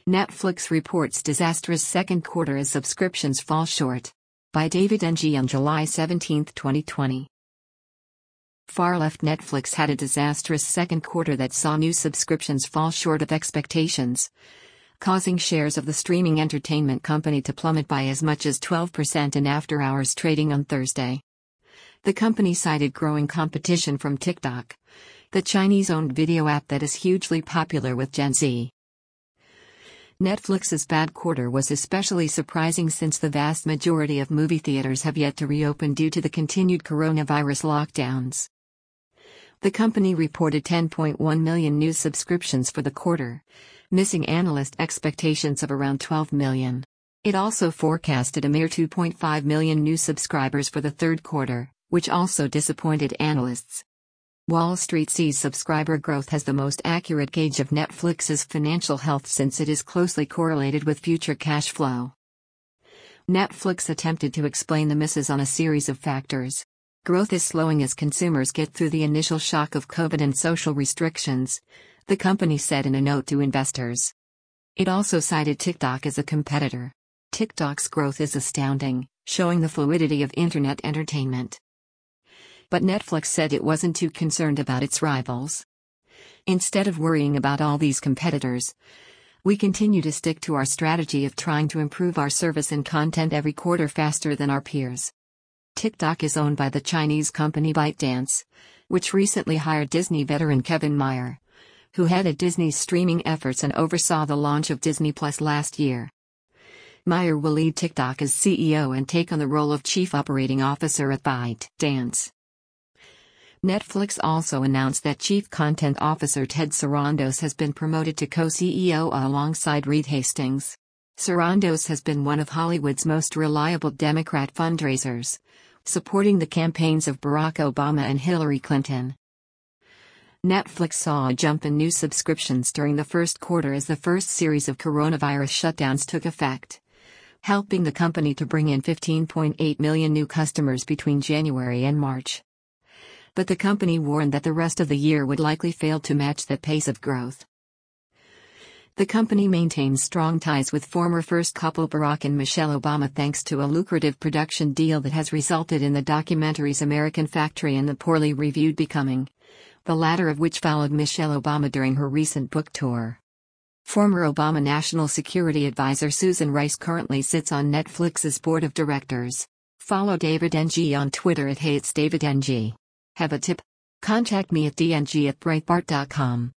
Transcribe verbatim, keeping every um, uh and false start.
Netflix reports disastrous second quarter as subscriptions fall short. By David Ng on July seventeenth, twenty twenty. Far-left Netflix had a disastrous second quarter that saw new subscriptions fall short of expectations, causing shares of the streaming entertainment company to plummet by as much as twelve percent in after-hours trading on Thursday. The company cited growing competition from TikTok, the Chinese-owned video app that is hugely popular with Gen Z. Netflix's bad quarter was especially surprising since the vast majority of movie theaters have yet to reopen due to the continued coronavirus lockdowns. The company reported ten point one million new subscriptions for the quarter, missing analyst expectations of around twelve million. It also forecasted a mere two point five million new subscribers for the third quarter, which also disappointed analysts. Wall Street sees subscriber growth as the most accurate gauge of Netflix's financial health since it is closely correlated with future cash flow. Netflix attempted to explain the misses on a series of factors. Growth is slowing as consumers get through the initial shock of COVID and social restrictions, the company said in a note to investors. It also cited TikTok as a competitor. TikTok's growth is astounding, showing the fluidity of internet entertainment. But Netflix said it wasn't too concerned about its rivals. Instead of worrying about all these competitors, we continue to stick to our strategy of trying to improve our service and content every quarter faster than our peers. TikTok is owned by the Chinese company ByteDance, which recently hired Disney veteran Kevin Mayer, who headed Disney's streaming efforts and oversaw the launch of Disney Plus last year. Mayer will lead TikTok as C E O and take on the role of Chief Operating Officer at ByteDance. Netflix also announced that Chief Content Officer Ted Sarandos has been promoted to co-C E O alongside Reed Hastings. Sarandos has been one of Hollywood's most reliable Democrat fundraisers, supporting the campaigns of Barack Obama and Hillary Clinton. Netflix saw a jump in new subscriptions during the first quarter as the first series of coronavirus shutdowns took effect, helping the company to bring in fifteen point eight million new customers between January and March. But the company warned that the rest of the year would likely fail to match that pace of growth. The company maintains strong ties with former first couple Barack and Michelle Obama thanks to a lucrative production deal that has resulted in the documentaries American Factory and the poorly reviewed Becoming, the latter of which followed Michelle Obama during her recent book tour. Former Obama National Security Advisor Susan Rice currently sits on Netflix's board of directors. Follow David Ng on Twitter at Hey It's David Ng. Have a tip? Contact me at d n g at breitbart dot com.